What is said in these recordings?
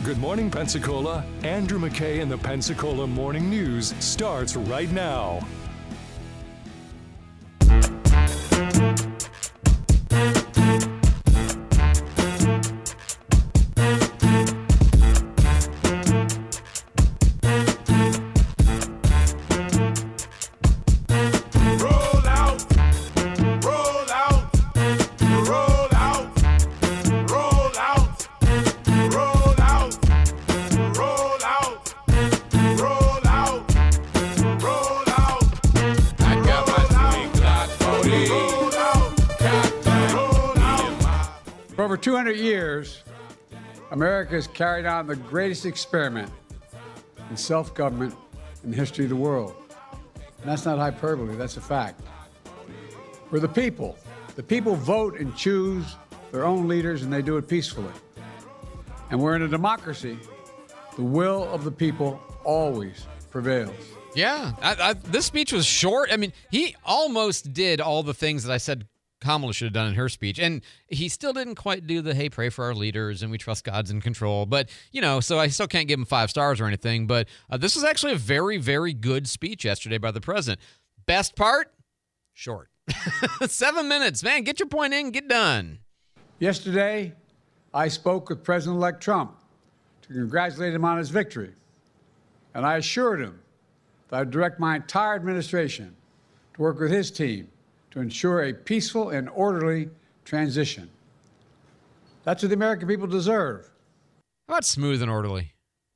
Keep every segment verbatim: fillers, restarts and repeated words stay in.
Good morning, Pensacola. Andrew McKay and the Pensacola Morning News starts right now. For over two hundred years, America has carried on the greatest experiment in self-government in the history of the world. And that's not hyperbole, that's a fact. We're the people. The people vote and choose their own leaders, and they do it peacefully. And we're in a democracy. The will of the people always prevails. Yeah, I, I, this speech was short. I mean, he almost did all the things that I said Kamala should have done in her speech. And he still didn't quite do the, hey, pray for our leaders and we trust God's in control. But, you know, so I still can't give him five stars or anything. But uh, this was actually a very, very good speech yesterday by the president. Best part? Short. Seven minutes. Man, get your point in, get done. Yesterday, I spoke with President-elect Trump to congratulate him on his victory. And I assured him that I'd direct my entire administration to work with his team to ensure a peaceful and orderly transition. That's what the American people deserve. How about smooth and orderly?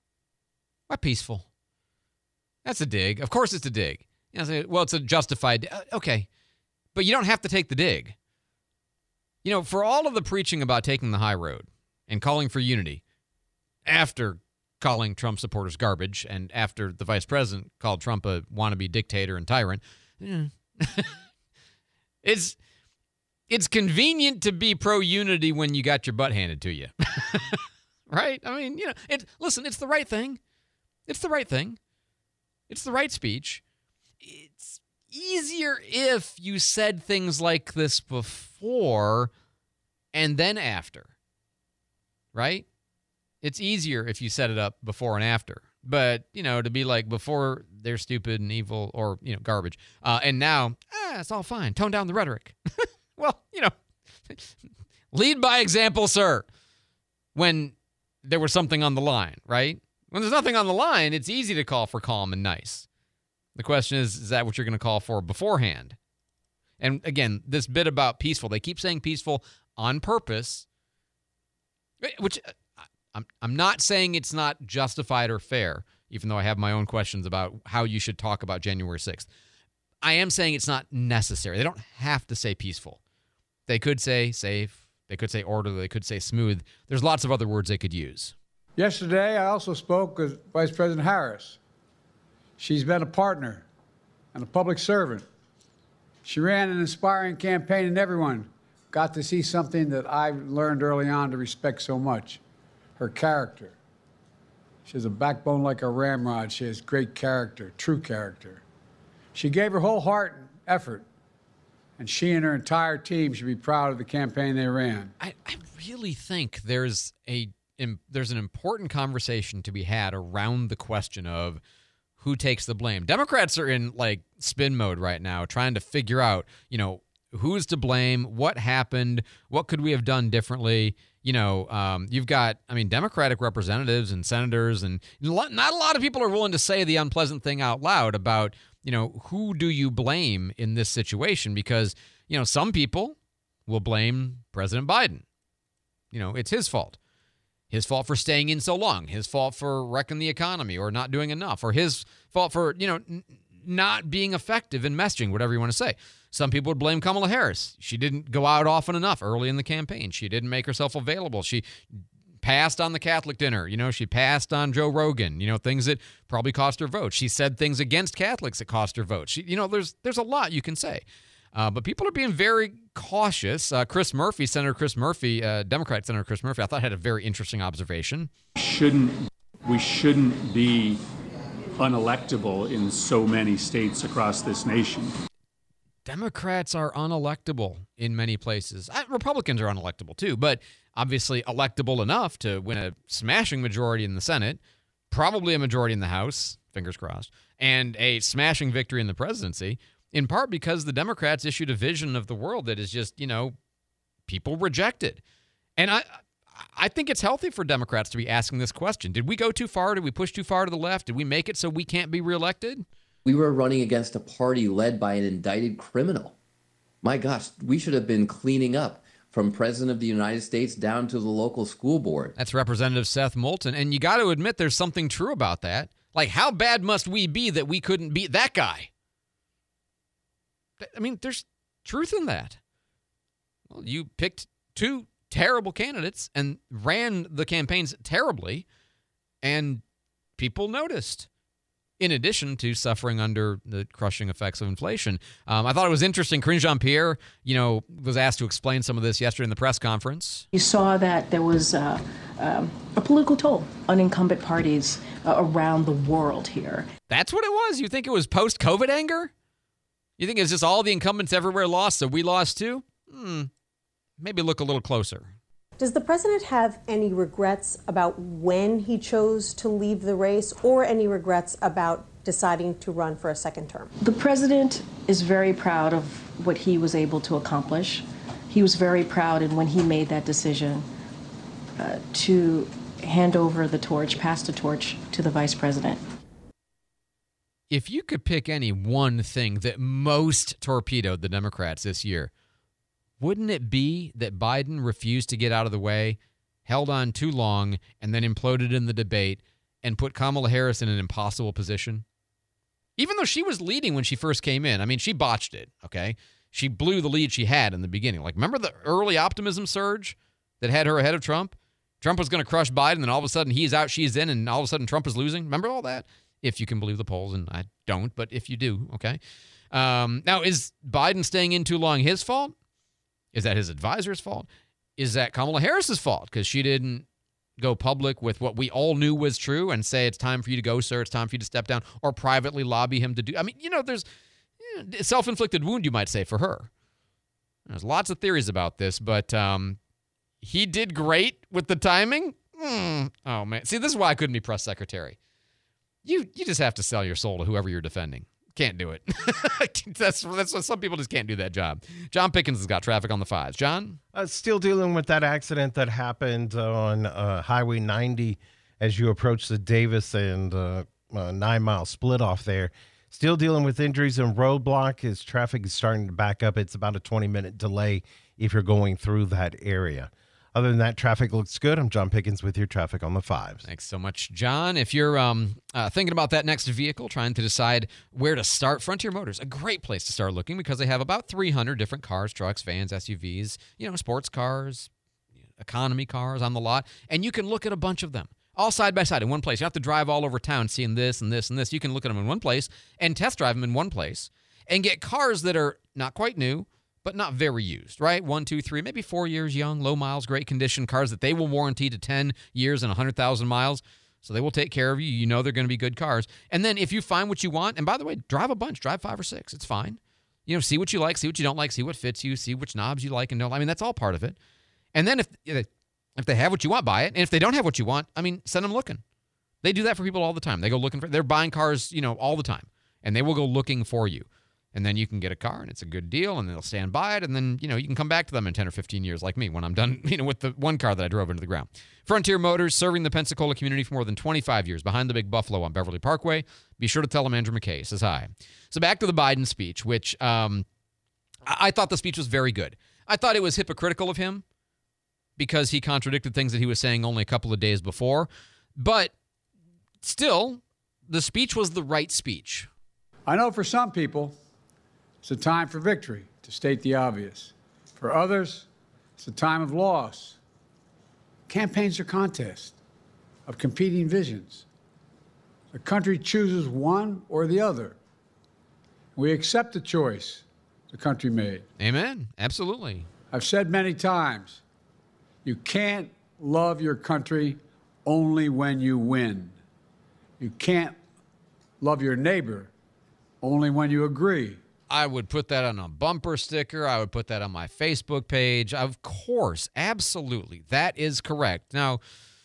Why peaceful? That's a dig. Of course it's a dig. You know, well, it's a justified, uh, okay. But you don't have to take the dig. You know, for all of the preaching about taking the high road and calling for unity, after calling Trump supporters garbage and after the vice president called Trump a wannabe dictator and tyrant, eh, It's it's convenient to be pro-unity when you got your butt handed to you. Right? I mean, you know, it, listen, it's the right thing. It's the right thing. It's the right speech. It's easier if you said things like this before and then after. Right? It's easier if you set it up before and after. But, you know, to be like before they're stupid and evil or, you know, garbage. Uh, and now, ah, it's all fine. Tone down the rhetoric. Well, you know, lead by example, sir. When there was something on the line, right? When there's nothing on the line, it's easy to call for calm and nice. The question is, is that what you're going to call for beforehand? And again, this bit about peaceful, they keep saying peaceful on purpose, which I'm I'm not saying it's not justified or fair, even though I have my own questions about how you should talk about January sixth. I am saying it's not necessary. They don't have to say peaceful. They could say safe. They could say orderly. They could say smooth. There's lots of other words they could use. Yesterday, I also spoke with Vice President Harris. She's been a partner and a public servant. She ran an inspiring campaign, and everyone got to see something that I learned early on to respect so much. Her character. She has a backbone like a ramrod. She has great character, true character. She gave her whole heart and effort, and she and her entire team should be proud of the campaign they ran. I, I really think there's a im, there's an important conversation to be had around the question of who takes the blame. Democrats are in like spin mode right now, trying to figure out, you know, who's to blame, what happened, what could we have done differently. You know, um, you've got, I mean, Democratic representatives and senators, and not a lot of people are willing to say the unpleasant thing out loud about, you know, who do you blame in this situation? Because, you know, some people will blame President Biden. You know, it's his fault. His fault for staying in so long. His fault for wrecking the economy or not doing enough. Or his fault for, you know, n- not being effective in messaging, whatever you want to say. Some people would blame Kamala Harris. She didn't go out often enough early in the campaign. She didn't make herself available. She passed on the Catholic dinner. You know, she passed on Joe Rogan, you know, things that probably cost her votes. She said things against Catholics that cost her votes. She, you know, there's there's a lot you can say. Uh, but people are being very cautious. Uh, Chris Murphy, Senator Chris Murphy, uh, Democrat Senator Chris Murphy, I thought had a very interesting observation. Shouldn't we shouldn't be unelectable in so many states across this nation? Democrats are unelectable in many places. I, Republicans are unelectable too, but obviously electable enough to win a smashing majority in the Senate, probably a majority in the House, fingers crossed, and a smashing victory in the presidency, in part because the Democrats issued a vision of the world that is just, you know, people rejected. And I I think it's healthy for Democrats to be asking this question. Did we go too far? Did we push too far to the left? Did we make it so we can't be reelected? We were running against a party led by an indicted criminal. My gosh, we should have been cleaning up from President of the United States down to the local school board. That's Representative Seth Moulton. And you got to admit there's something true about that. Like, how bad must we be that we couldn't beat that guy? I mean, there's truth in that. Well, you picked two terrible candidates and ran the campaigns terribly, and people noticed, in addition to suffering under the crushing effects of inflation. Um, I thought it was interesting. Karine Jean-Pierre, you know, was asked to explain some of this yesterday in the press conference. You saw that there was uh, um, a political toll on incumbent parties uh, around the world here. That's what it was? You think it was post-COVID anger? You think it's just all the incumbents everywhere lost, so we lost too? Hmm. Maybe look a little closer. Does the president have any regrets about when he chose to leave the race, or any regrets about deciding to run for a second term? The president is very proud of what he was able to accomplish. He was very proud, and when he made that decision uh, to hand over the torch, pass the torch to the vice president. If you could pick any one thing that most torpedoed the Democrats this year, wouldn't it be that Biden refused to get out of the way, held on too long, and then imploded in the debate and put Kamala Harris in an impossible position? Even though she was leading when she first came in. I mean, she botched it, okay? She blew the lead she had in the beginning. Like, remember the early optimism surge that had her ahead of Trump? Trump was going to crush Biden, and all of a sudden he's out, she's in, and all of a sudden Trump is losing. Remember all that? If you can believe the polls, and I don't, but if you do, okay? Um, now, is Biden staying in too long his fault? Is that his advisor's fault? Is that Kamala Harris's fault because she didn't go public with what we all knew was true and say, it's time for you to go, sir, it's time for you to step down, or privately lobby him to do? I mean, you know, there's you know, self-inflicted wound, you might say, for her. There's lots of theories about this, but um, he did great with the timing. Mm. Oh, man. See, this is why I couldn't be press secretary. You you just have to sell your soul to whoever you're defending. Can't do it. that's that's what some people just can't do that job. John Pickens has got traffic on the fives. John? Uh, still dealing with that accident that happened on uh, Highway ninety as you approach the Davis and uh, uh, Nine Mile split off there. Still dealing with injuries and roadblock as traffic is starting to back up. It's about a twenty minute delay if you're going through that area. Other than that, traffic looks good. I'm John Pickens with your traffic on the fives. Thanks so much, John. If you're um, uh, thinking about that next vehicle, trying to decide where to start, Frontier Motors, a great place to start looking because they have about three hundred different cars, trucks, vans, S U Vs, you know, sports cars, economy cars on the lot, and you can look at a bunch of them all side by side in one place. You don't have to drive all over town seeing this and this and this. You can look at them in one place and test drive them in one place and get cars that are not quite new, but not very used, right? One, two, three, maybe four years young, low miles, great condition, cars that they will warranty to ten years and one hundred thousand miles. So they will take care of you. You know they're going to be good cars. And then if you find what you want, and by the way, drive a bunch, drive five or six. It's fine. You know, see what you like, see what you don't like, see what fits you, see which knobs you like and don't. I mean, that's all part of it. And then if if they have what you want, buy it. And if they don't have what you want, I mean, send them looking. They do that for people all the time. They go looking for, they're buying cars, you know, all the time. And they will go looking for you. And then you can get a car, and it's a good deal, and they'll stand by it, and then, you know, you can come back to them in ten or fifteen years like me when I'm done, you know, with the one car that I drove into the ground. Frontier Motors, serving the Pensacola community for more than twenty-five years, behind the Big Buffalo on Beverly Parkway. Be sure to tell them Andrew McKay says hi. So back to the Biden speech, which um, I-, I thought the speech was very good. I thought it was hypocritical of him because he contradicted things that he was saying only a couple of days before. But still, the speech was the right speech. I know for some people, it's a time for victory, to state the obvious. For others, it's a time of loss. Campaigns are contests of competing visions. The country chooses one or the other. We accept the choice the country made. Amen. Absolutely. I've said many times, you can't love your country only when you win. You can't love your neighbor only when you agree. I would put that on a bumper sticker. I would put that on my Facebook page. Of course, absolutely. That is correct. Now,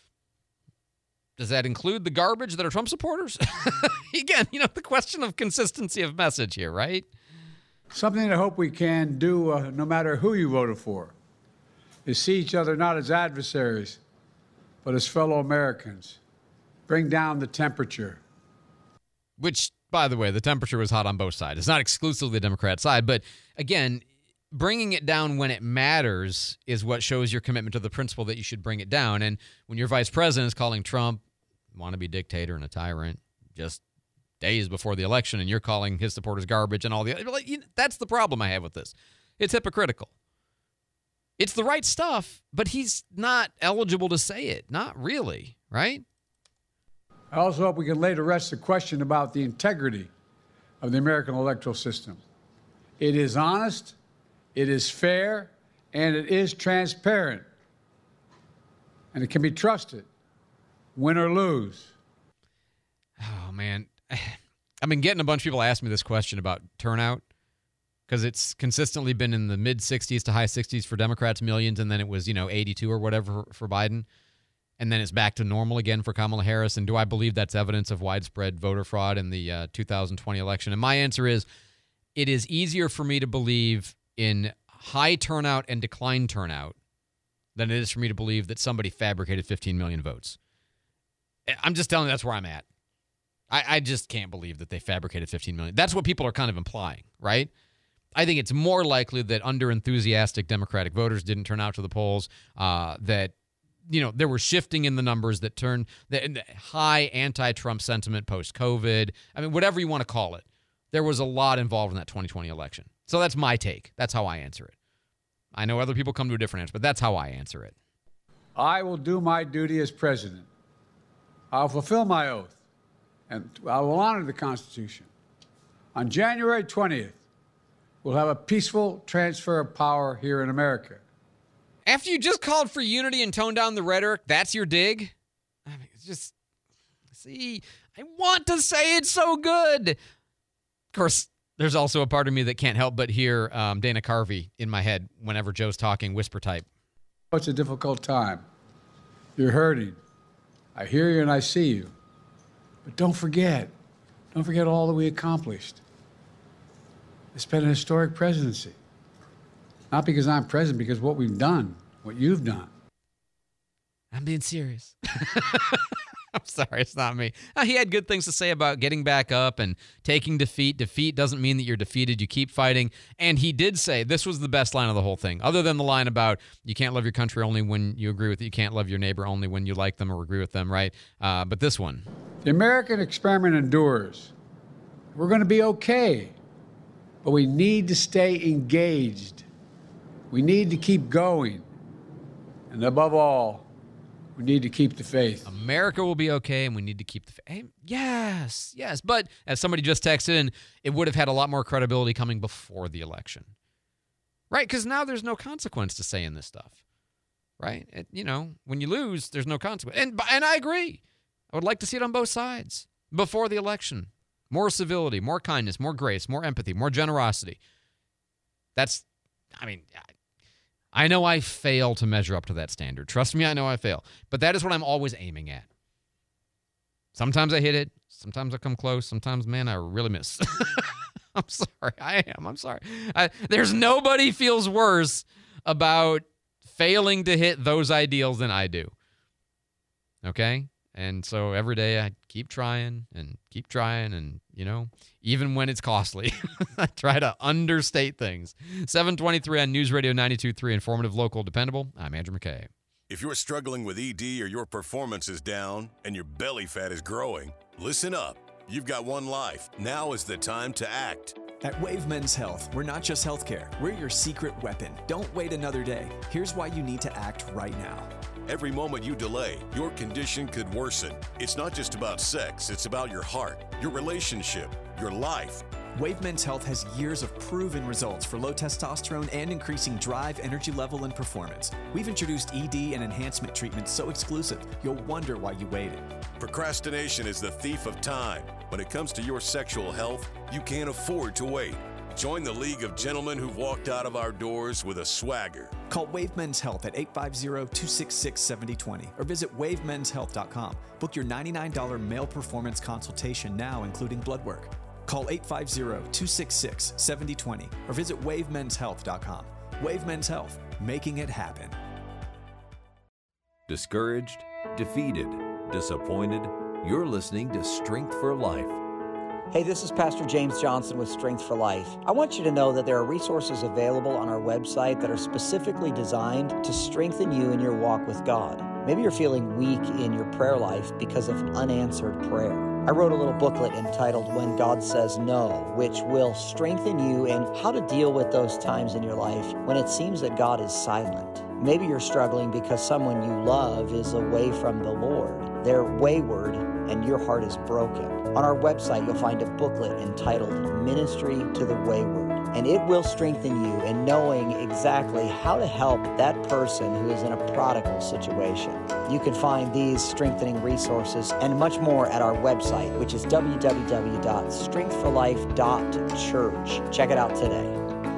does that include the garbage that are Trump supporters? Again, you know, the question of consistency of message here, right? Something I hope we can do, uh, no matter who you voted for, is see each other not as adversaries, but as fellow Americans. Bring down the temperature. Which, by the way, the temperature was hot on both sides. It's not exclusively the Democrat side, but again, bringing it down when it matters is what shows your commitment to the principle that you should bring it down. And when your vice president is calling Trump wannabe dictator and a tyrant just days before the election, and you're calling his supporters garbage and all the other, that's the problem I have with this. It's hypocritical. It's the right stuff, but he's not eligible to say it. Not really, right? I also hope we can lay to rest the question about the integrity of the American electoral system. It is honest, it is fair, and it is transparent. And it can be trusted, win or lose. Oh, man. I've been getting a bunch of people ask me this question about turnout because it's consistently been in the mid-sixties to high sixties for Democrats, millions, and then it was, you know, eighty-two or whatever for Biden. And then it's back to normal again for Kamala Harris. And do I believe that's evidence of widespread voter fraud in the uh, two thousand twenty election? And my answer is, it is easier for me to believe in high turnout and decline turnout than it is for me to believe that somebody fabricated fifteen million votes. I'm just telling you that's where I'm at. I, I just can't believe that they fabricated fifteen million. That's what people are kind of implying, right? I think it's more likely that under-enthusiastic Democratic voters didn't turn out to the polls, uh, that you know, there were shifting in the numbers that turned the high anti-Trump sentiment post-COVID. I mean, whatever you want to call it. There was a lot involved in that twenty twenty election. So that's my take. That's how I answer it. I know other people come to a different answer, but that's how I answer it. I will do my duty as president. I'll fulfill my oath, and I will honor the Constitution. On January twentieth, we'll have a peaceful transfer of power here in America. After you just called for unity and toned down the rhetoric, that's your dig? I mean, it's just, see, I want to say it's so good. Of course, there's also a part of me that can't help but hear um, Dana Carvey in my head whenever Joe's talking, whisper type. It's a difficult time. You're hurting. I hear you and I see you. But don't forget, don't forget all that we accomplished. It's been an historic presidency. Not because I'm president, because what we've done, what you've done. I'm being serious. I'm sorry, it's not me. Uh, he had good things to say about getting back up and taking defeat. Defeat doesn't mean that you're defeated. You keep fighting. And he did say, this was the best line of the whole thing, other than the line about you can't love your country only when you agree with it. You can't love your neighbor only when you like them or agree with them, right? Uh, but this one. The American experiment endures. We're going to be okay. But we need to stay engaged. We need to keep going. And above all, we need to keep the faith. America will be okay, and we need to keep the faith. Hey, yes, yes. But as somebody just texted in, it would have had a lot more credibility coming before the election. Right? Because now there's no consequence to saying this stuff. Right? It, you know, when you lose, there's no consequence. And, and I agree. I would like to see it on both sides before the election. More civility, more kindness, more grace, more empathy, more generosity. That's, I mean, I know I fail to measure up to that standard. Trust me, I know I fail. But that is what I'm always aiming at. Sometimes I hit it. Sometimes I come close. Sometimes, man, I really miss. I'm sorry. I am. I'm sorry. I, there's nobody feels worse about failing to hit those ideals than I do. Okay? And so every day I keep trying and keep trying and, you know, even when it's costly, I try to understate things. seven twenty-three on News Radio ninety-two point three, informative, local, dependable. I'm Andrew McKay. If you're struggling with E D or your performance is down and your belly fat is growing, listen up. You've got one life. Now is the time to act. At Wave Men's Health, we're not just healthcare. We're your secret weapon. Don't wait another day. Here's why you need to act right now. Every moment you delay, your condition could worsen. It's not just about sex, it's about your heart, your relationship, your life. Wave Men's Health has years of proven results for low testosterone and increasing drive, energy level, and performance. We've introduced E D and enhancement treatments so exclusive, you'll wonder why you waited. Procrastination is the thief of time. When it comes to your sexual health, you can't afford to wait. Join the League of Gentlemen who've walked out of our doors with a swagger. Call Wave Men's Health at eight five zero, two six six, seven zero two zero or visit wave mens health dot com. Book your ninety-nine dollars male performance consultation now, including blood work. Call eight five zero, two six six, seven zero two zero or visit wave mens health dot com. Wave Men's Health, making it happen. Discouraged, defeated, disappointed? You're listening to Strength for Life. Hey, this is Pastor James Johnson with Strength for Life. I want you to know that there are resources available on our website that are specifically designed to strengthen you in your walk with God. Maybe you're feeling weak in your prayer life because of unanswered prayer. I wrote a little booklet entitled When God Says No, which will strengthen you in how to deal with those times in your life when it seems that God is silent. Maybe you're struggling because someone you love is away from the Lord. They're wayward and your heart is broken. On our website, you'll find a booklet entitled Ministry to the Wayward, and it will strengthen you in knowing exactly how to help that person who is in a prodigal situation. You can find these strengthening resources and much more at our website, which is w w w dot strength for life dot church. Check it out today.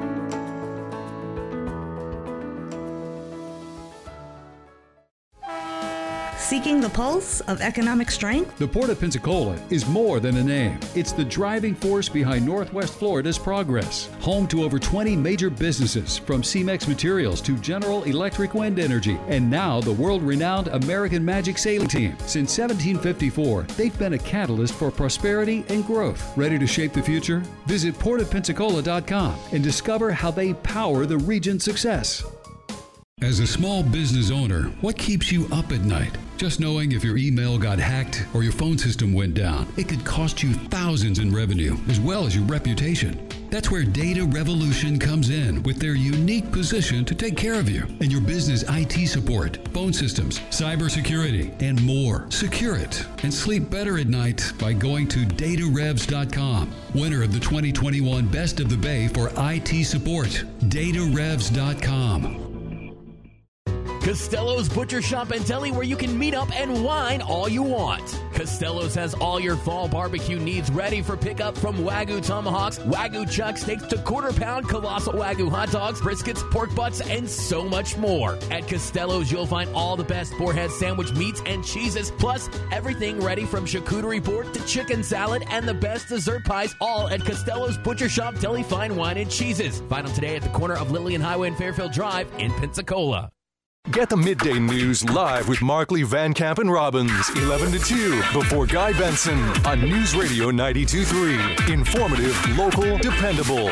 Seeking the pulse of economic strength? The Port of Pensacola is more than a name. It's the driving force behind Northwest Florida's progress. Home to over twenty major businesses, from C-Mex Materials to General Electric Wind Energy, and now the world-renowned American Magic Sailing Team. Since seventeen fifty-four, they've been a catalyst for prosperity and growth. Ready to shape the future? Visit port of pensacola dot com and discover how they power the region's success. As a small business owner, what keeps you up at night? Just knowing if your email got hacked or your phone system went down, it could cost you thousands in revenue as well as your reputation. That's where Data Revolution comes in with their unique position to take care of you and your business I T support, phone systems, cybersecurity, and more. Secure it and sleep better at night by going to data revs dot com. Winner of the twenty twenty-one Best of the Bay for I T support, data revs dot com. Costello's Butcher Shop and Deli, where you can meet up and wine all you want. Costello's has all your fall barbecue needs ready for pickup, from Wagyu tomahawks, Wagyu chuck steaks to quarter pound colossal Wagyu hot dogs, briskets, pork butts, and so much more. At Costello's, you'll find all the best boarhead sandwich meats and cheeses, plus everything ready from charcuterie board to chicken salad and the best dessert pies, all at Costello's Butcher Shop Deli Fine Wine and Cheeses. Find them today at the corner of Lillian Highway and Fairfield Drive in Pensacola. Get the midday news live with Markley, Van Camp, and Robbins, eleven to two, before Guy Benson on News Radio ninety-two point three. Informative, local, dependable.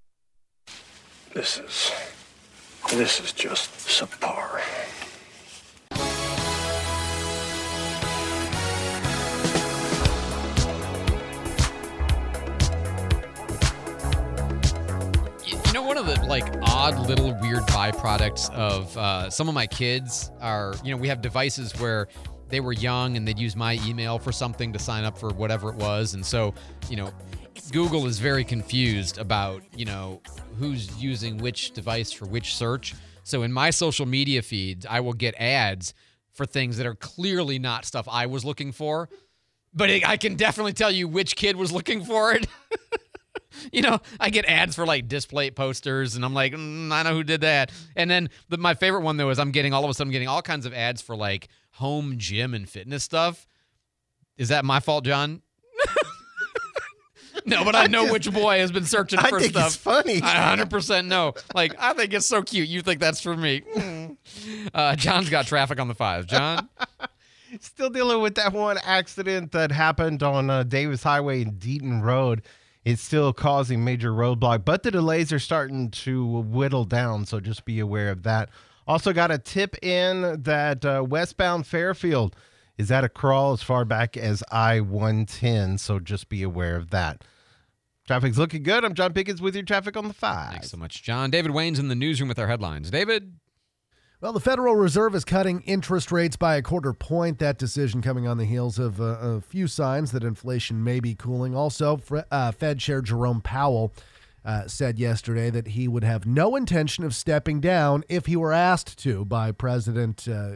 This is, this is just subpar. You know, one of the like odd little weird byproducts of uh, some of my kids are, you know, we have devices where they were young and they'd use my email for something to sign up for whatever it was. And so, you know, Google is very confused about, you know, who's using which device for which search. So in my social media feeds, I will get ads for things that are clearly not stuff I was looking for. But it, I can definitely tell you which kid was looking for it. You know, I get ads for like display posters, and I'm like, mm, I know who did that. And then the, my favorite one, though, is I'm getting all of a sudden getting all kinds of ads for like home gym and fitness stuff. Is that my fault, John? No, but I know I just, which boy has been searching I for think stuff. It's funny. I one hundred percent know. Like, I think it's so cute. You think that's for me. Uh, John's got traffic on the fives. John? Still dealing with that one accident that happened on uh, Davis Highway and Deaton Road. It's still causing major roadblock, but the delays are starting to whittle down, so just be aware of that. Also got a tip in that uh, westbound Fairfield is at a crawl as far back as I one ten, so just be aware of that. Traffic's looking good. I'm John Pickens with your traffic on the five. Thanks so much, John. David Wayne's in the newsroom with our headlines. David? Well, the Federal Reserve is cutting interest rates by a quarter point. That decision coming on the heels of uh, a few signs that inflation may be cooling. Also, uh, Fed Chair Jerome Powell uh, said yesterday that he would have no intention of stepping down if he were asked to by President uh,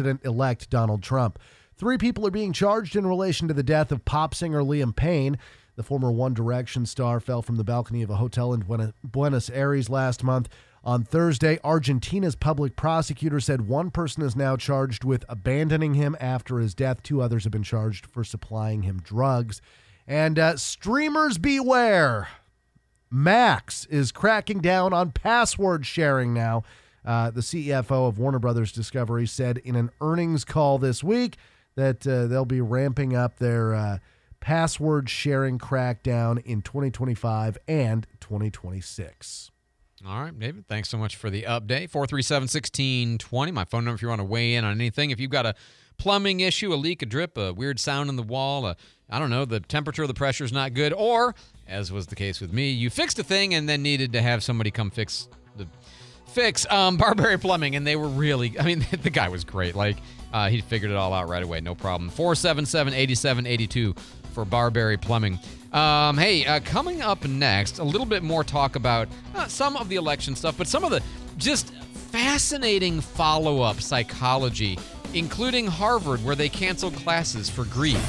President-elect Donald Trump. Three people are being charged in relation to the death of pop singer Liam Payne. The former One Direction star fell from the balcony of a hotel in Buena- Buenos Aires last month. On Thursday, Argentina's public prosecutor said one person is now charged with abandoning him after his death. Two others have been charged for supplying him drugs. And uh, streamers beware. Max is cracking down on password sharing now. Uh, the C F O of Warner Brothers Discovery said in an earnings call this week that uh, they'll be ramping up their uh, password sharing crackdown in twenty twenty-five and twenty twenty-six. All right, David, thanks so much for the update. four three seven, one six two zero, my phone number if you want to weigh in on anything. If you've got a plumbing issue, a leak, a drip, a weird sound in the wall, a, I don't know, the temperature or the pressure is not good, or, as was the case with me, you fixed a thing and then needed to have somebody come fix the fix um, Barberry Plumbing, and they were really, I mean, the guy was great. Like, uh, he figured it all out right away, no problem. four seven seven, eight seven eight two for Barberry Plumbing. Um, hey, uh, coming up next, a little bit more talk about uh, some of the election stuff, but some of the just fascinating follow-up psychology, including Harvard, where they canceled classes for grief.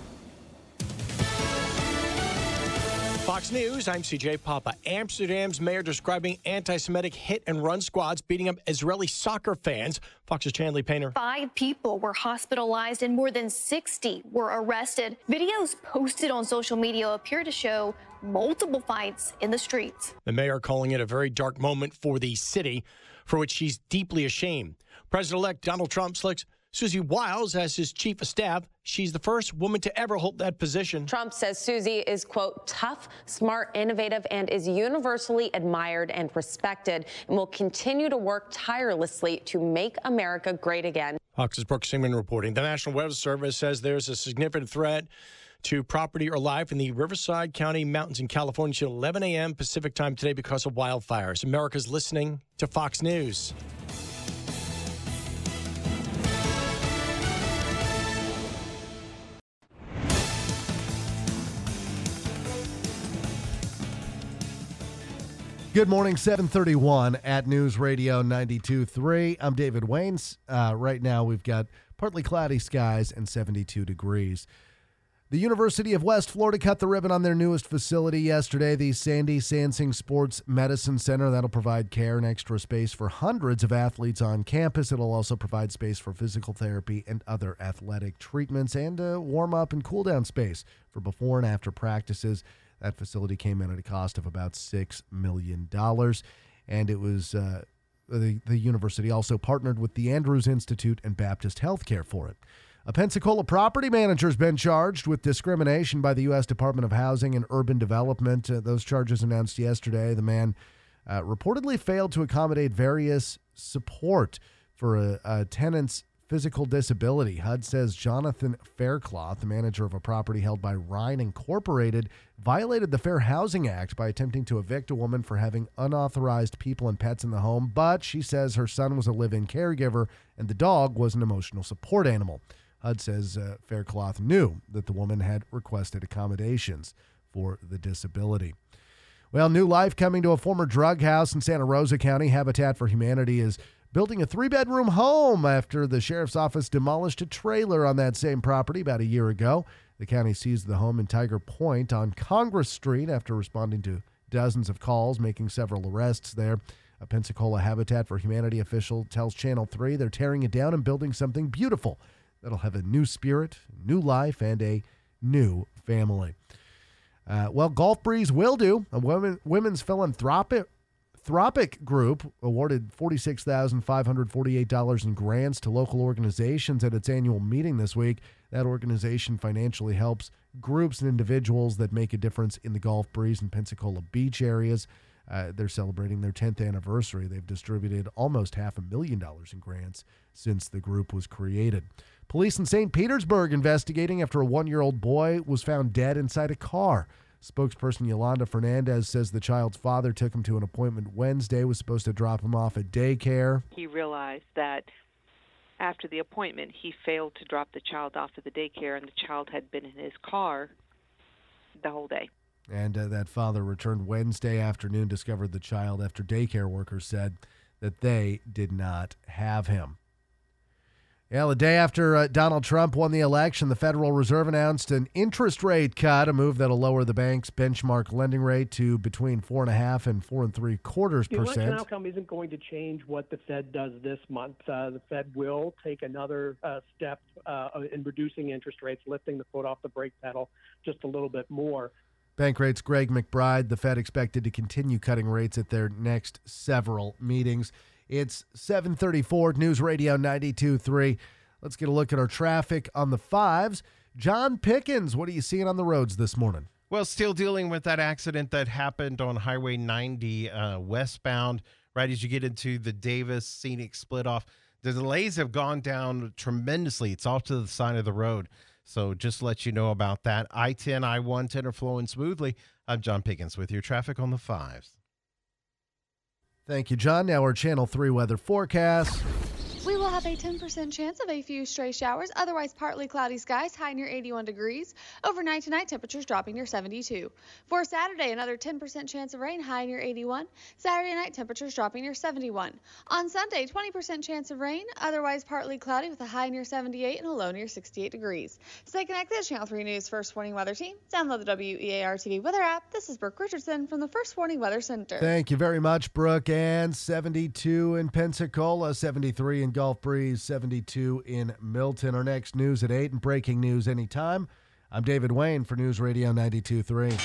Fox News, I'm C J Papa. Amsterdam's mayor describing anti-Semitic hit-and-run squads beating up Israeli soccer fans. Fox's Chandler Painter. Five people were hospitalized and more than sixty were arrested. Videos posted on social media appear to show multiple fights in the streets. The mayor calling it a very dark moment for the city, for which she's deeply ashamed. President-elect Donald Trump selects Susie Wiles as his chief of staff. She's the first woman to ever hold that position. Trump says Susie is, quote, tough, smart, innovative, and is universally admired and respected, and will continue to work tirelessly to make America great again. Fox's Brooke Singman reporting. The National Weather Service says there's a significant threat to property or life in the Riverside County Mountains in California at eleven a.m. Pacific time today because of wildfires. America's listening to Fox News. Good morning, seven thirty-one at News Radio ninety-two point three. I'm David Waynes. Uh, right now we've got partly cloudy skies and seventy-two degrees. The University of West Florida cut the ribbon on their newest facility yesterday, the Sandy Sansing Sports Medicine Center. That'll provide care and extra space for hundreds of athletes on campus. It'll also provide space for physical therapy and other athletic treatments and a warm-up and cool-down space for before and after practices. That facility came in at a cost of about six million dollars, and it was uh, the, the university also partnered with the Andrews Institute and Baptist Healthcare for it. A Pensacola property manager has been charged with discrimination by the U S Department of Housing and Urban Development. Uh, those charges announced yesterday. The man uh, reportedly failed to accommodate various support for a, a tenant's physical disability. H U D says Jonathan Faircloth, the manager of a property held by Rhine Incorporated, violated the Fair Housing Act by attempting to evict a woman for having unauthorized people and pets in the home, but she says her son was a live-in caregiver and the dog was an emotional support animal. H U D says uh, Faircloth knew that the woman had requested accommodations for the disability. Well, new life coming to a former drug house in Santa Rosa County. Habitat for Humanity is building a three-bedroom home after the sheriff's office demolished a trailer on that same property about a year ago. The county seized the home in Tiger Point on Congress Street after responding to dozens of calls, making several arrests there. A Pensacola Habitat for Humanity official tells Channel three they're tearing it down and building something beautiful that'll have a new spirit, new life, and a new family. Uh, well, Gulf Breeze will do. A women, women's philanthropic Anthropic Group awarded forty-six thousand five hundred forty-eight dollars in grants to local organizations at its annual meeting this week. That organization financially helps groups and individuals that make a difference in the Gulf Breeze and Pensacola Beach areas. Uh, they're celebrating their tenth anniversary. They've distributed almost half a million dollars in grants since the group was created. Police in Saint Petersburg investigating after a one-year-old boy was found dead inside a car. Spokesperson Yolanda Fernandez says the child's father took him to an appointment Wednesday, was supposed to drop him off at daycare. He realized that after the appointment, he failed to drop the child off at the daycare, and the child had been in his car the whole day. And uh, that father returned Wednesday afternoon, discovered the child after daycare workers said that they did not have him. Yeah, the day after uh, Donald Trump won the election, the Federal Reserve announced an interest rate cut, a move that'll lower the bank's benchmark lending rate to between four and a half and four and three quarters The percent. election outcome isn't going to change what the Fed does this month. Uh, the Fed will take another uh, step uh, in reducing interest rates, lifting the foot off the brake pedal just a little bit more. Bankrate's Greg McBride. The Fed expected to continue cutting rates at their next several meetings. It's seven thirty-four, News Radio ninety-two point three. Let's get a look at our traffic on the fives. John Pickens, what are you seeing on the roads this morning? Well, still dealing with that accident that happened on Highway ninety uh, westbound, right as you get into the Davis Scenic Split Off. The delays have gone down tremendously. It's off to the side of the road. So just to let you know about that. I ten, I one ten are flowing smoothly. I'm John Pickens with your traffic on the fives. Thank you, John. Now our Channel three weather forecast. We will have a ten percent chance of a few stray showers, otherwise partly cloudy skies, high near eighty-one degrees. Overnight tonight, temperatures dropping near seventy-two. For Saturday, another ten percent chance of rain, high near eighty-one. Saturday night, temperatures dropping near seventy-one. On Sunday, twenty percent chance of rain, otherwise partly cloudy with a high near seventy-eight and a low near sixty-eight degrees. Stay connected to Channel three News First Warning Weather Team. Download the W E A R T V weather app. This is Brooke Richardson from the First Warning Weather Center. Thank you very much, Brooke. And seventy-two in Pensacola, seventy-three in Gulf Breeze, seventy-two in Milton. Our next news at eight and breaking news anytime. I'm David Wayne for News Radio ninety-two point three.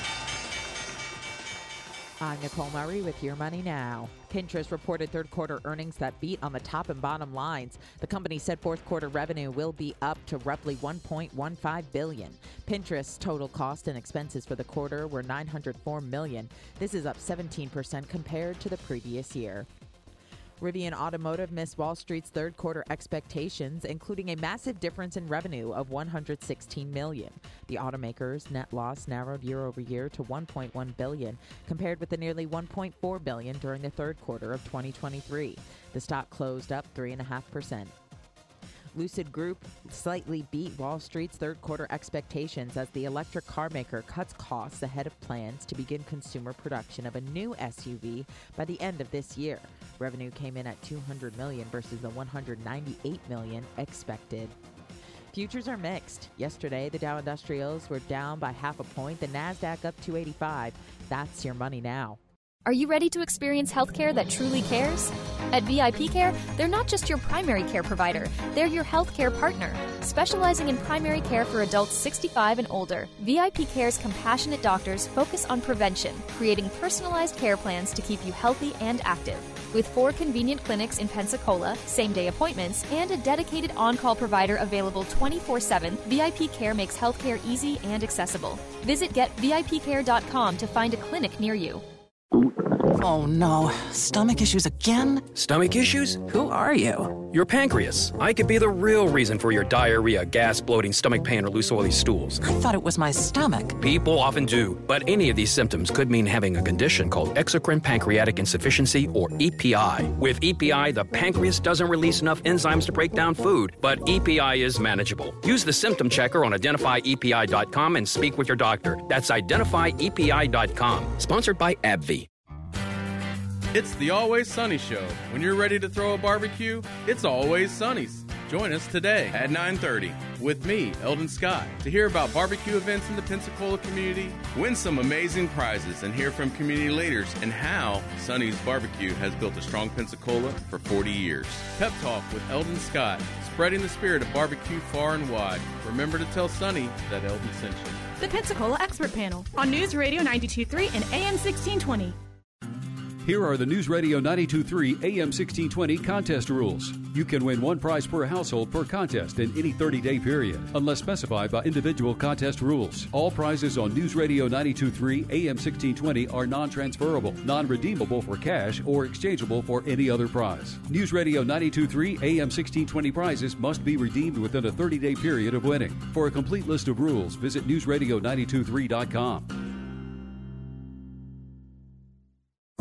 I'm Nicole Murray with Your Money Now. Pinterest reported third quarter earnings that beat on the top and bottom lines. The company said fourth quarter revenue will be up to roughly one point one five billion dollars. Pinterest's total cost and expenses for the quarter were nine hundred four million dollars. This is up seventeen percent compared to the previous year. Rivian Automotive missed Wall Street's third quarter expectations, including a massive difference in revenue of one hundred sixteen million dollars. The automaker's net loss narrowed year over year to one point one billion dollars, compared with the nearly one point four billion dollars during the third quarter of twenty twenty-three. The stock closed up three point five percent. Lucid Group slightly beat Wall Street's third quarter expectations as the electric car maker cuts costs ahead of plans to begin consumer production of a new S U V by the end of this year. Revenue came in at two hundred million dollars versus the one hundred ninety-eight million dollars expected. Futures are mixed. Yesterday, the Dow Industrials were down by half a point, the NASDAQ up two eighty-five. That's Your Money Now. Are you ready to experience healthcare that truly cares? At V I P Care, they're not just your primary care provider, they're your healthcare partner. Specializing in primary care for adults sixty-five and older, V I P Care's compassionate doctors focus on prevention, creating personalized care plans to keep you healthy and active. With four convenient clinics in Pensacola, same-day appointments, and a dedicated on-call provider available twenty-four seven, V I P Care makes healthcare easy and accessible. Visit get V I P care dot com to find a clinic near you. Oh no, stomach issues again? Stomach issues? Who are you? Your pancreas. I could be the real reason for your diarrhea, gas, bloating, stomach pain, or loose oily stools. I thought it was my stomach. People often do, but any of these symptoms could mean having a condition called exocrine pancreatic insufficiency, or E P I. With E P I, the pancreas doesn't release enough enzymes to break down food, but E P I is manageable. Use the symptom checker on identify E P I dot com and speak with your doctor. That's identify E P I dot com. Sponsored by AbbVie. It's the Always Sunny Show. When you're ready to throw a barbecue, it's Always Sunny's. Join us today at nine thirty with me, Eldon Scott, to hear about barbecue events in the Pensacola community, win some amazing prizes, and hear from community leaders and how Sunny's Barbecue has built a strong Pensacola for forty years. Pep Talk with Eldon Scott, spreading the spirit of barbecue far and wide. Remember to tell Sunny that Eldon sent you. The Pensacola Expert Panel on News Radio ninety-two point three and A M sixteen twenty. Here are the News Radio ninety-two point three A M sixteen twenty contest rules. You can win one prize per household per contest in any thirty-day period, unless specified by individual contest rules. All prizes on News Radio ninety-two point three A M sixteen twenty are non-transferable, non-redeemable for cash, or exchangeable for any other prize. News Radio ninety-two point three A M sixteen twenty prizes must be redeemed within a thirty-day period of winning. For a complete list of rules, visit news radio ninety-two point three dot com.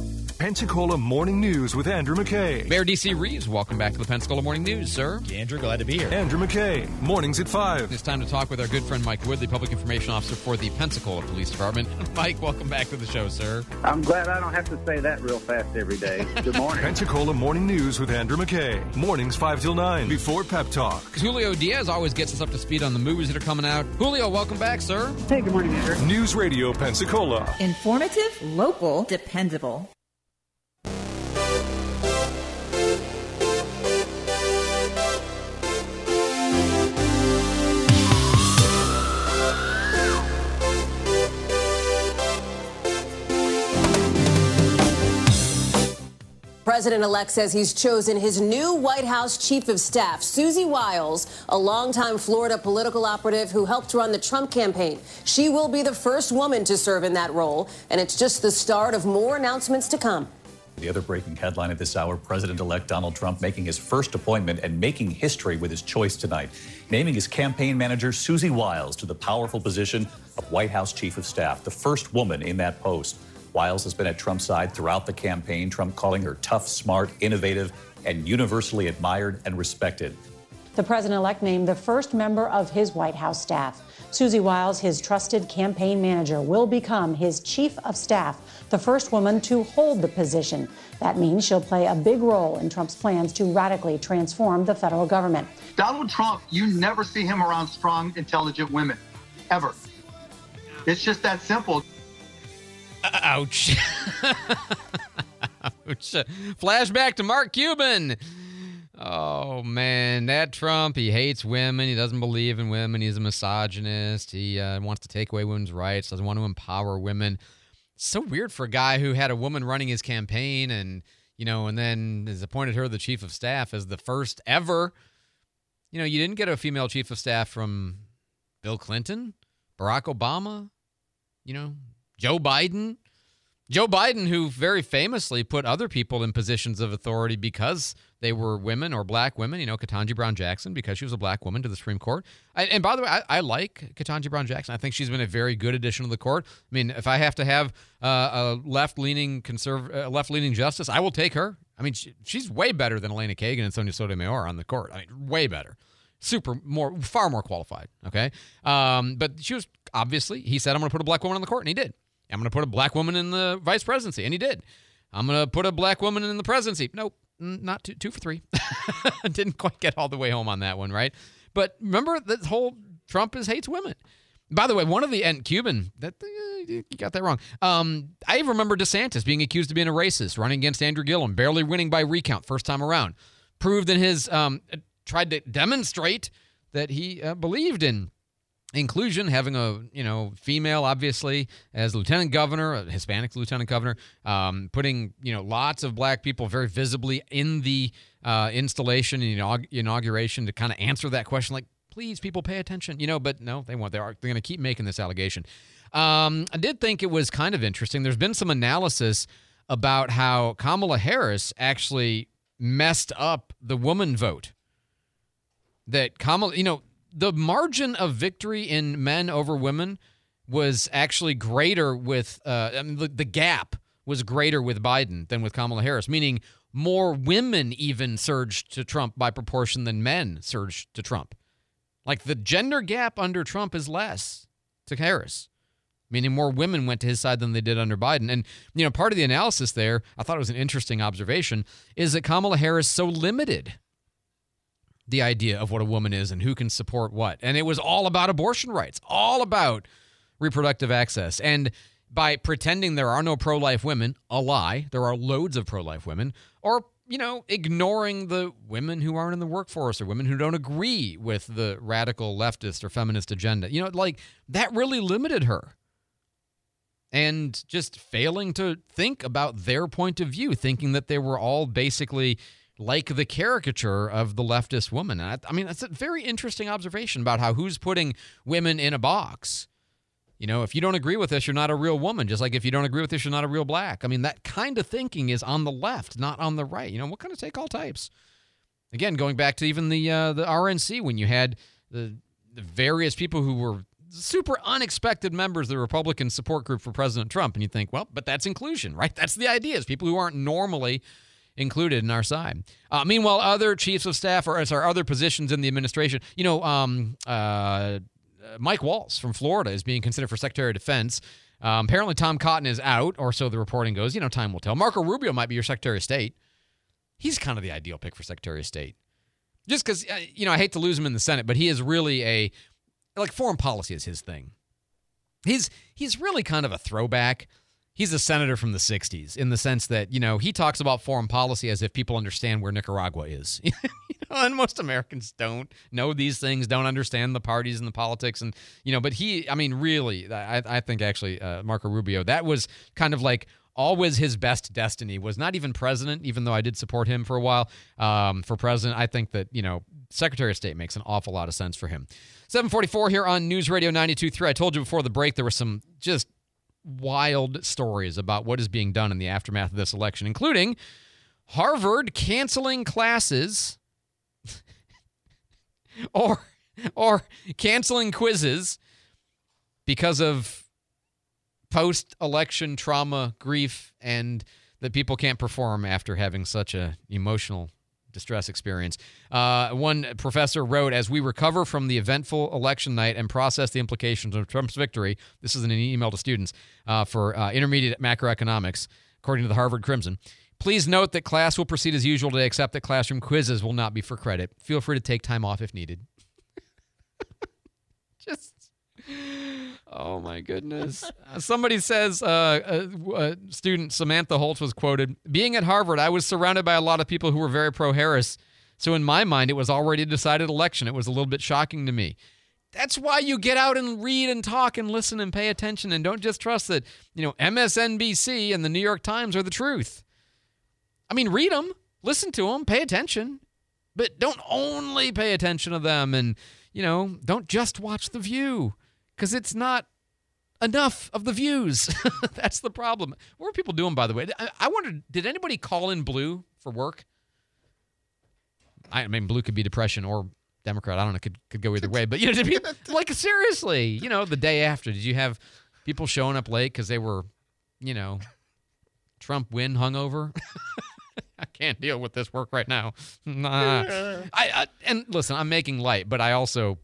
Pensacola Morning News with Andrew McKay. Mayor D C. Reeves, welcome back to the Pensacola Morning News, sir. Andrew, glad to be here. Andrew McKay, mornings at five. It's time to talk with our good friend Mike Woodley, Public Information Officer for the Pensacola Police Department. Mike, welcome back to the show, sir. I'm glad I don't have to say that real fast every day. Good morning. Pensacola Morning News with Andrew McKay. Mornings five till nine before Pep Talk. Julio Diaz always gets us up to speed on the movies that are coming out. Julio, welcome back, sir. Hey, good morning, Andrew. News Radio Pensacola. Informative, local, dependable. President-elect says he's chosen his new White House chief of staff, Susie Wiles, a longtime Florida political operative who helped run the Trump campaign. She will be the first woman to serve in that role, and it's just the start of more announcements to come. The other breaking headline at this hour, President-elect Donald Trump making his first appointment and making history with his choice tonight, naming his campaign manager, Susie Wiles, to the powerful position of White House chief of staff, the first woman in that post. Wiles has been at Trump's side throughout the campaign, Trump calling her tough, smart, innovative, and universally admired and respected. The president-elect named the first member of his White House staff. Susie Wiles, his trusted campaign manager, will become his chief of staff, the first woman to hold the position. That means she'll play a big role in Trump's plans to radically transform the federal government. Donald Trump, you never see him around strong, intelligent women, ever. It's just that simple. Ouch. Ouch. Flashback to Mark Cuban. Oh, man, that Trump, he hates women. He doesn't believe in women. He's a misogynist. He uh, wants to take away women's rights, doesn't want to empower women. It's so weird for a guy who had a woman running his campaign and, you know, and then has appointed her the chief of staff as the first ever. You know, you didn't get a female chief of staff from Bill Clinton, Barack Obama, you know, Joe Biden. Joe Biden, who very famously put other people in positions of authority because they were women or black women. You know, Ketanji Brown Jackson, because she was a black woman to the Supreme Court. I, and by the way, I, I like Ketanji Brown Jackson. I think she's been a very good addition to the court. I mean, if I have to have uh, a left-leaning conserv- uh, left-leaning justice, I will take her. I mean, she, she's way better than Elena Kagan and Sonia Sotomayor on the court. I mean, way better. Super, more, far more qualified, okay? Um, but she was, obviously, he said, I'm going to put a black woman on the court, and he did. I'm going to put a black woman in the vice presidency, and he did. I'm going to put a black woman in the presidency. Nope, not two, two for three. Didn't quite get all the way home on that one, right? But remember, the whole Trump is hates women. By the way, one of the, and Cuban, that uh, you got that wrong. Um, I remember DeSantis being accused of being a racist, running against Andrew Gillum, barely winning by recount first time around. Proved in his, um, tried to demonstrate that he uh, believed in inclusion, having a, you know, female, obviously, as lieutenant governor, a Hispanic lieutenant governor, um, putting, you know, lots of black people very visibly in the uh, installation and inaug- inauguration to kind of answer that question, like, please, people, pay attention, you know, but no, they won't. They are, they're going to keep making this allegation. Um, I did think it was kind of interesting. There's been some analysis about how Kamala Harris actually messed up the woman vote. That Kamala, you know, the margin of victory in men over women was actually greater with, uh, I mean, the, the gap was greater with Biden than with Kamala Harris, meaning more women even surged to Trump by proportion than men surged to Trump. Like the gender gap under Trump is less to Harris, meaning more women went to his side than they did under Biden. And, you know, part of the analysis there, I thought it was an interesting observation, is that Kamala Harris so limited the idea of what a woman is and who can support what. And it was all about abortion rights, all about reproductive access. And by pretending there are no pro-life women, a lie, there are loads of pro-life women, or, you know, ignoring the women who aren't in the workforce or women who don't agree with the radical leftist or feminist agenda. You know, like that really limited her. And just failing to think about their point of view, thinking that they were all basically like the caricature of the leftist woman. I, I mean, that's a very interesting observation about how who's putting women in a box. You know, if you don't agree with this, you're not a real woman. Just like if you don't agree with this, you're not a real black. I mean, that kind of thinking is on the left, not on the right. You know, what kind of take all types? Again, going back to even the uh, the R N C, when you had the, the various people who were super unexpected members of the Republican support group for President Trump. And you think, well, but that's inclusion, right? That's the idea, is people who aren't normally included in our side. Uh, meanwhile, other chiefs of staff or sorry, other positions in the administration, you know, um, uh, Mike Waltz from Florida is being considered for Secretary of Defense. Um, apparently, Tom Cotton is out, or so the reporting goes. You know, time will tell. Marco Rubio might be your Secretary of State. He's kind of the ideal pick for Secretary of State. Just because, uh, you know, I hate to lose him in the Senate, but he is really a, like, foreign policy is his thing. He's he's really kind of a throwback. He's a senator from the sixties in the sense that, you know, he talks about foreign policy as if people understand where Nicaragua is. You know, and most Americans don't know these things, don't understand the parties and the politics. And, you know, but he, I mean, really, I, I think actually uh, Marco Rubio, that was kind of like always his best destiny, was not even president, even though I did support him for a while. Um, for president, I think that, you know, Secretary of State makes an awful lot of sense for him. seven forty-four here on News Radio ninety-two point three. I told you before the break there were some just wild stories about what is being done in the aftermath of this election, including Harvard canceling classes or or canceling quizzes because of post-election trauma, grief, and that people can't perform after having such a emotional distress experience. Uh, one professor wrote, as we recover from the eventful election night and process the implications of Trump's victory, this is in an email to students uh, for uh, intermediate macroeconomics, according to the Harvard Crimson, please note that class will proceed as usual today, except that classroom quizzes will not be for credit. Feel free to take time off if needed. Just... Oh, my goodness. Uh, somebody says, uh, a, a student, Samantha Holtz, was quoted, being at Harvard, I was surrounded by a lot of people who were very pro-Harris. So in my mind, it was already a decided election. It was a little bit shocking to me. That's why you get out and read and talk and listen and pay attention, and don't just trust that, you know, M S N B C and the New York Times are the truth. I mean, read them, listen to them, pay attention, but don't only pay attention to them, and, you know, don't just watch The View. Because it's not enough of the views. That's the problem. What were people doing, by the way? I, I wondered, did anybody call in blue for work? I mean, blue could be depression or Democrat. I don't know. Could could go either way. But, you know, did people, like, seriously, you know, the day after, did you have people showing up late because they were, you know, Trump win hungover? I can't deal with this work right now. Nah. I, I And listen, I'm making light, but I also...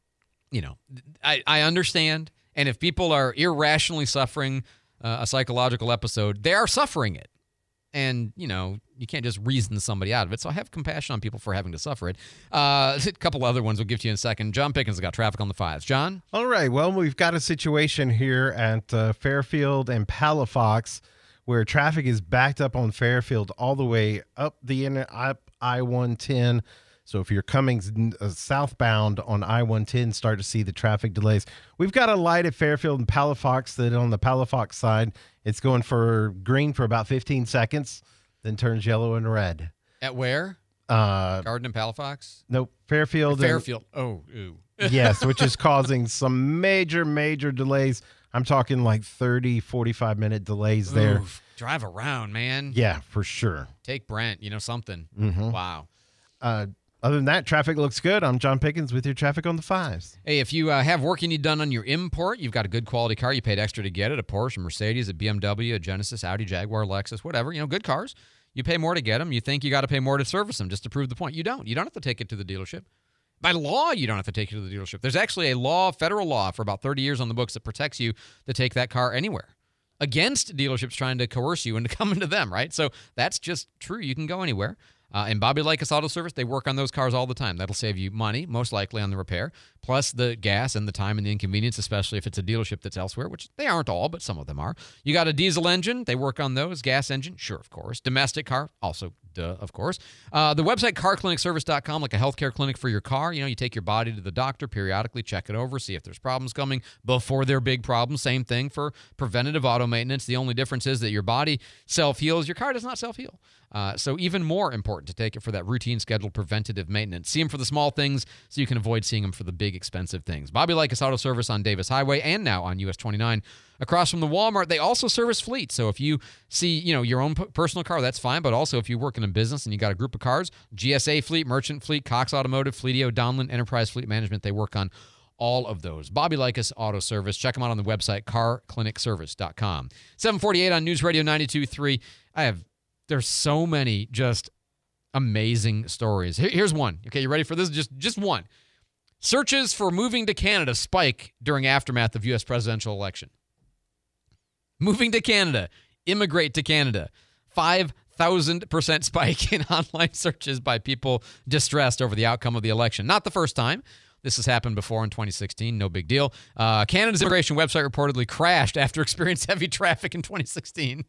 You know, I, I understand. And if people are irrationally suffering uh, a psychological episode, they are suffering it. And, you know, you can't just reason somebody out of it. So I have compassion on people for having to suffer it. Uh, a couple other ones we'll give to you in a second. John Pickens has got traffic on the fives. John? All right. Well, we've got a situation here at uh, Fairfield and Palafox where traffic is backed up on Fairfield all the way up the inner, up I one ten. So if you're coming uh, southbound on I one ten, start to see the traffic delays. We've got a light at Fairfield and Palafox that on the Palafox side, it's going for green for about fifteen seconds, then turns yellow and red. At where? Uh, Garden and Palafox? Nope, Fairfield. Fairfield. And, oh, ooh. Yes, which is causing some major, major delays. I'm talking like thirty, forty-five minute delays there. Oof. Drive around, man. Yeah, for sure. Take Brent, you know, something. Mm-hmm. Wow. Uh, Other than that, traffic looks good. I'm John Pickens with your traffic on the fives. Hey, if you uh, have work you need done on your import, you've got a good quality car, you paid extra to get it, a Porsche, a Mercedes, a B M W, a Genesis, Audi, Jaguar, Lexus, whatever, you know, good cars. You pay more to get them. You think you got to pay more to service them just to prove the point. You don't. You don't have to take it to the dealership. By law, you don't have to take it to the dealership. There's actually a law, federal law, for about thirty years on the books that protects you to take that car anywhere against dealerships trying to coerce you into coming to them, right? So that's just true. You can go anywhere. Uh, and Bobby Likas Auto Service, they work on those cars all the time. That'll save you money, most likely on the repair, plus the gas and the time and the inconvenience, especially if it's a dealership that's elsewhere, which they aren't all, but some of them are. You got a diesel engine, they work on those. Gas engine, sure, of course. Domestic car, also, duh, of course. Uh, the website, car clinic service dot com, like a healthcare clinic for your car. You know, you take your body to the doctor periodically, check it over, see if there's problems coming before they're big problems. Same thing for preventative auto maintenance. The only difference is that your body self-heals. Your car does not self-heal. Uh, so even more important to take it for that routine scheduled preventative maintenance. See them for the small things so you can avoid seeing them for the big expensive things. Bobby Likas Auto Service on Davis Highway and now on U S twenty-nine. Across from the Walmart, they also service fleet. So if you see, you know, your own p- personal car, that's fine. But also if you work in a business and you got a group of cars, G S A Fleet, Merchant Fleet, Cox Automotive, Fleetio, Donlin, Enterprise Fleet Management, they work on all of those. Bobby Likas Auto Service. Check them out on the website, car clinic service dot com. seven forty-eight on News Radio ninety-two point three. I have, there's so many just amazing stories. Here, here's one. Okay, you ready for this? Just, just one. Searches for moving to Canada spike during aftermath of U S presidential election. Moving to Canada. Immigrate to Canada. five thousand percent spike in online searches by people distressed over the outcome of the election. Not the first time. This has happened before in twenty sixteen. No big deal. Uh, Canada's immigration website reportedly crashed after experiencing heavy traffic in twenty sixteen.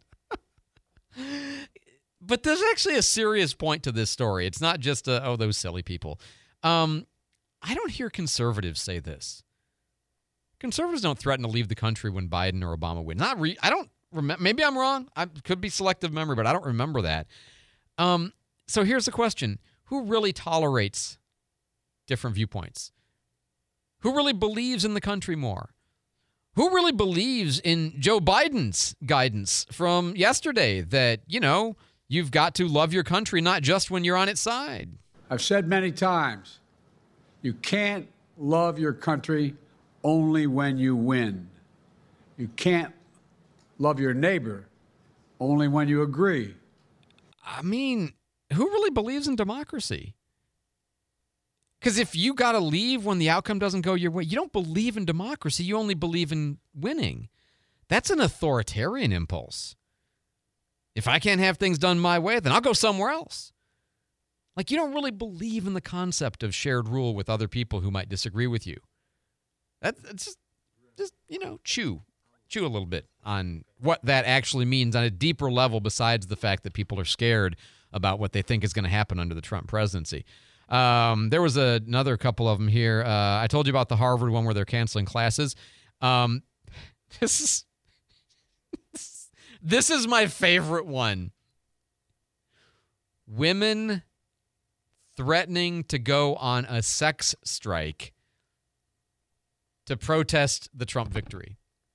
But there's actually a serious point to this story. It's not just, a, oh, those silly people. Um, I don't hear conservatives say this. Conservatives don't threaten to leave the country when Biden or Obama win. Not re- I don't remember. Maybe I'm wrong. I could be selective memory, but I don't remember that. Um, so here's the question. Who really tolerates different viewpoints? Who really believes in the country more? Who really believes in Joe Biden's guidance from yesterday that, you know, you've got to love your country not just when you're on its side? I've said many times, you can't love your country only when you win. You can't love your neighbor only when you agree. I mean, who really believes in democracy? Because if you got to leave when the outcome doesn't go your way, you don't believe in democracy. You only believe in winning. That's an authoritarian impulse. If I can't have things done my way, then I'll go somewhere else. Like, you don't really believe in the concept of shared rule with other people who might disagree with you. That, that's just, just, you know, chew. Chew a little bit on what that actually means on a deeper level besides the fact that people are scared about what they think is going to happen under the Trump presidency. Um, there was a, another couple of them here. Uh, I told you about the Harvard one where they're canceling classes. Um, this is this is my favorite one. Women threatening to go on a sex strike to protest the Trump victory.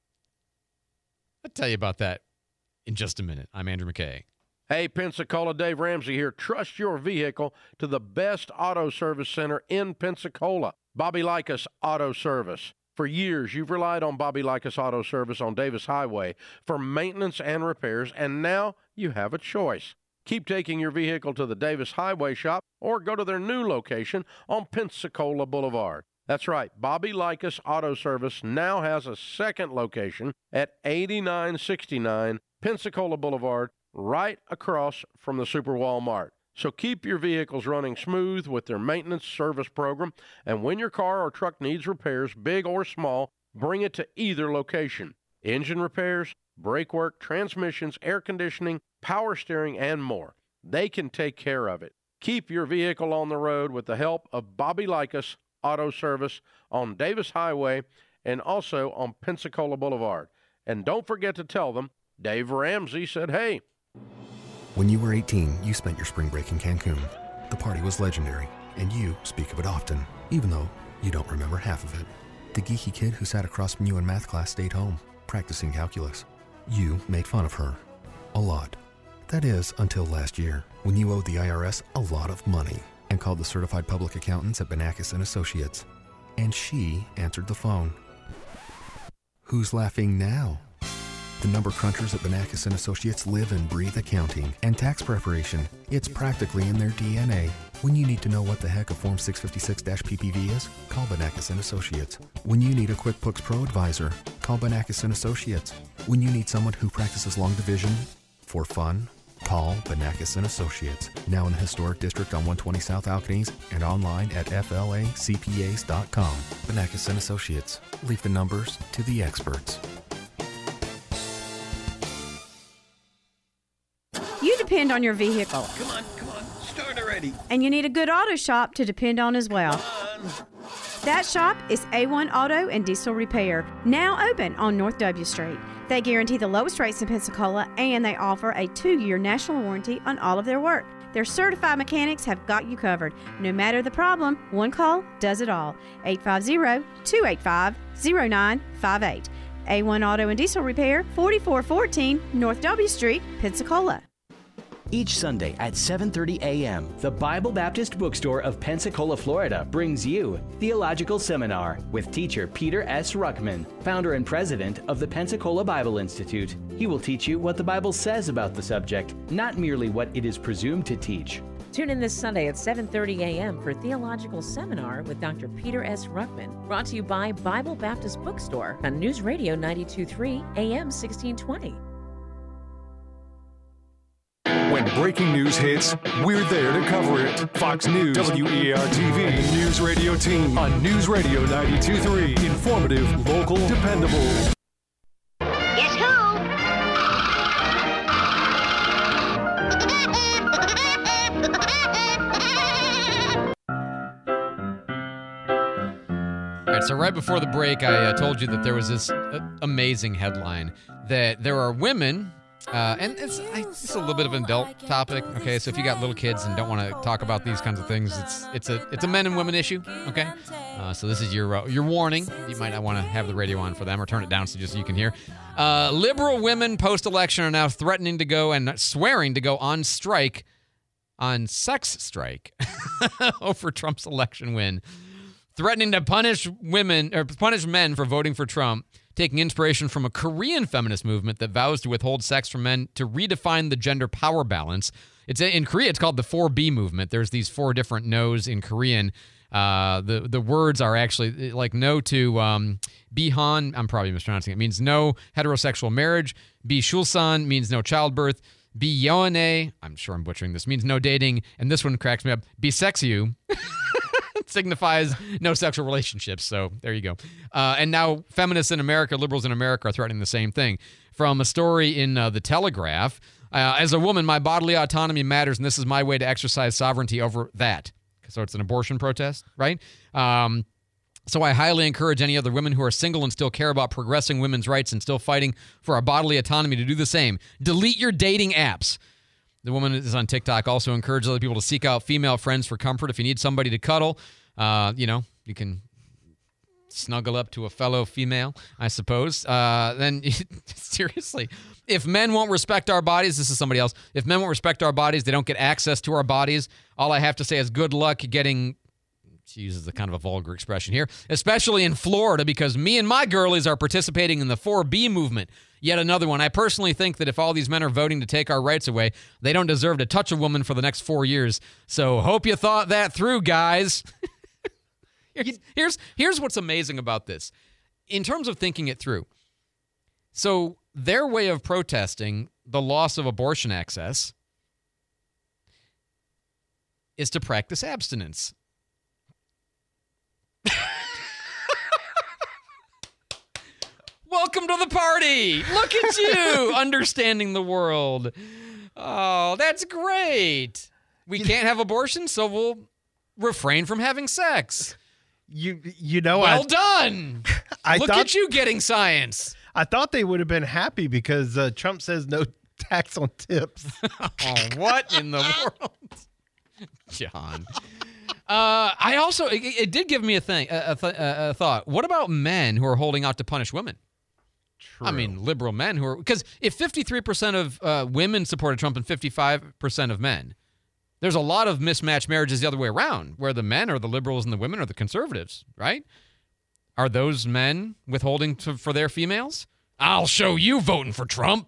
I'll tell you about that in just a minute. I'm Andrew McKay. Hey, Pensacola, Dave Ramsey here. Trust your vehicle to the best auto service center in Pensacola, Bobby Likas Auto Service. For years, you've relied on Bobby Likas Auto Service on Davis Highway for maintenance and repairs, and now you have a choice. Keep taking your vehicle to the Davis Highway shop or go to their new location on Pensacola Boulevard. That's right, Bobby Likas Auto Service now has a second location at eighty-nine sixty-nine Pensacola Boulevard, right across from the Super Walmart. So keep your vehicles running smooth with their maintenance service program, and when your car or truck needs repairs, big or small, bring it to either location. Engine repairs, brake work, transmissions, air conditioning, power steering, and more. They can take care of it. Keep your vehicle on the road with the help of Bobby Likas Auto Service on Davis Highway and also on Pensacola Boulevard. And don't forget to tell them Dave Ramsey said, hey. When you were eighteen, you spent your spring break in Cancun. The party was legendary, and you speak of it often, even though you don't remember half of it. The geeky kid who sat across from you in math class stayed home, practicing calculus. You made fun of her. A lot. That is, until last year, when you owed the I R S a lot of money and called the certified public accountants at Banakis and Associates. And she answered the phone. Who's laughing now? The number crunchers at Banakis and Associates live and breathe accounting and tax preparation. It's practically in their D N A. When you need to know what the heck a Form six fifty-six P P V is, call Banakis and Associates. When you need a QuickBooks Pro advisor, call Banakis and Associates. When you need someone who practices long division for fun, call Banakis and Associates. Now in the historic district on one twenty South Alcanese and online at F L A C P As dot com. Banakis and Associates. Leave the numbers to the experts. You depend on your vehicle. Come on, come on, start already. And you need a good auto shop to depend on as well. That shop is A one Auto and Diesel Repair, now open on North W Street. They guarantee the lowest rates in Pensacola, and they offer a two-year national warranty on all of their work. Their certified mechanics have got you covered. No matter the problem, one call does it all. eight five zero, two eight five, zero nine five eight. A one Auto and Diesel Repair, forty-four fourteen North W Street, Pensacola. Each Sunday at seven thirty a.m., the Bible Baptist Bookstore of Pensacola, Florida brings you Theological Seminar with teacher Peter S. Ruckman, founder and president of the Pensacola Bible Institute. He will teach you what the Bible says about the subject, not merely what it is presumed to teach. Tune in this Sunday at seven thirty a.m. for Theological Seminar with Doctor Peter S. Ruckman, brought to you by Bible Baptist Bookstore on News Radio ninety-two point three A M sixteen twenty. When breaking news hits, we're there to cover it. Fox News, W E A R T V, News Radio Team on News Radio ninety-two point three. Informative, local, dependable. Guess who? All right, so right before the break, I uh, told you that there was this uh, amazing headline that there are women. Uh, and it's, I, it's a little bit of an adult topic, okay? So if you got little kids and don't want to talk about these kinds of things, it's it's a it's a men and women issue, okay? Uh, so this is your uh, your warning. You might not want to have the radio on for them or turn it down so just so you can hear. Uh, liberal women post-election are now threatening to go and swearing to go on strike, on sex strike, over Trump's election win, threatening to punish women or punish men for voting for Trump. Taking inspiration from a Korean feminist movement that vows to withhold sex from men to redefine the gender power balance. It's in Korea, it's called the four B movement. There's these four different no's in Korean. Uh, the, the words are actually like no to um, bihan, I'm probably mispronouncing it, means no heterosexual marriage. Bishulsan means no childbirth. Biyone, I'm sure I'm butchering this, means no dating. And this one cracks me up. Bisexu. Signifies no sexual relationships. So there you go. Uh, and now feminists in America, liberals in America are threatening the same thing. From a story in uh, The Telegraph, uh, as a woman, my bodily autonomy matters, and this is my way to exercise sovereignty over that. So it's an abortion protest, right? Um, so I highly encourage any other women who are single and still care about progressing women's rights and still fighting for our bodily autonomy to do the same. Delete your dating apps. The woman is on TikTok, also encourages other people to seek out female friends for comfort. If you need somebody to cuddle, uh, you know, you can snuggle up to a fellow female, I suppose. Uh, then, seriously, if men won't respect our bodies, this is somebody else. If men won't respect our bodies, they don't get access to our bodies. All I have to say is good luck getting, she uses the kind of a vulgar expression here, especially in Florida, because me and my girlies are participating in the four B movement. Yet another one. I personally think that if all these men are voting to take our rights away, they don't deserve to touch a woman for the next four years. So hope you thought that through, guys. here's, here's, here's what's amazing about this. In terms of thinking it through. So their way of protesting the loss of abortion access is to practice abstinence. Welcome to the party. Look at you, understanding the world. Oh, that's great. We can't have abortion, so we'll refrain from having sex. You you know, well I, done. I Look thought, at you getting science. I thought they would have been happy because uh, Trump says no tax on tips. Oh, what in the world, John? Uh, I also it, it did give me a thing, a, a, th- a thought. What about men who are holding out to punish women? True. I mean, liberal men who are, because if fifty-three percent of uh, women supported Trump and fifty-five percent of men, there's a lot of mismatched marriages the other way around, where the men are the liberals and the women are the conservatives, right? Are those men withholding to, for their females? I'll show you voting for Trump.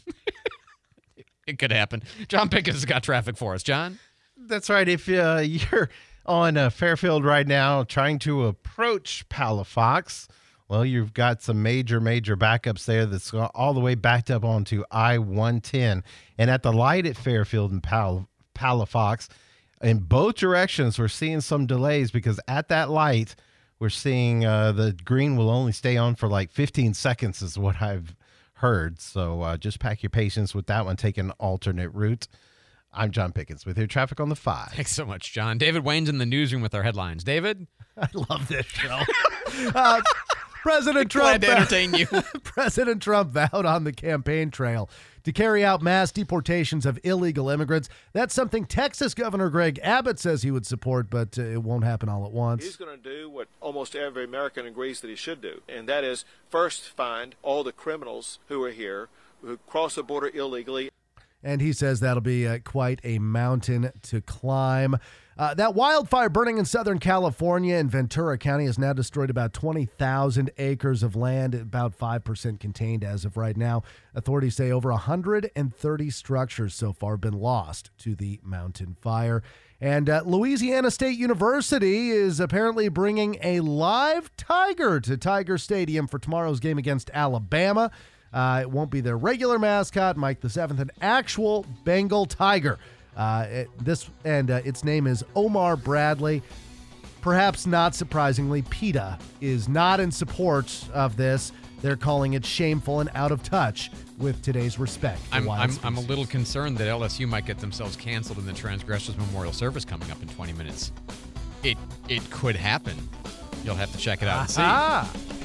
It could happen. John Pickens has got traffic for us. John? That's right. If uh, you're on uh, Fairfield right now trying to approach Palafox, well, you've got some major, major backups there that's all the way backed up onto I one ten. And at the light at Fairfield and Pal- Palafox, in both directions, we're seeing some delays because at that light, we're seeing uh, the green will only stay on for like fifteen seconds is what I've heard. So uh, just pack your patience with that one, take an alternate route. I'm John Pickens with your traffic on the five. Thanks so much, John. David Wayne's in the newsroom with our headlines. David? I love this show. uh, President Trump, glad to entertain you. President Trump vowed on the campaign trail to carry out mass deportations of illegal immigrants. That's something Texas Governor Greg Abbott says he would support, but uh, it won't happen all at once. He's going to do what almost every American agrees that he should do, and that is first find all the criminals who are here, who cross the border illegally. and he says that'll be uh, quite a mountain to climb. Uh, that wildfire burning in Southern California in Ventura County has now destroyed about twenty thousand acres of land, about five percent contained as of right now. Authorities say over one hundred thirty structures so far have been lost to the mountain fire. And uh, Louisiana State University is apparently bringing a live tiger to Tiger Stadium for tomorrow's game against Alabama. Uh, it won't be their regular mascot, Mike the Seventh, an actual Bengal tiger. Uh, it, this and uh, its name is Omar Bradley. Perhaps not surprisingly, PETA is not in support of this. They're calling it shameful and out of touch with today's respect for I'm, wild I'm, species. I'm a little concerned that L S U might get themselves canceled in the Transgressors Memorial Service coming up in twenty minutes. It it could happen. You'll have to check it out and see. Ah.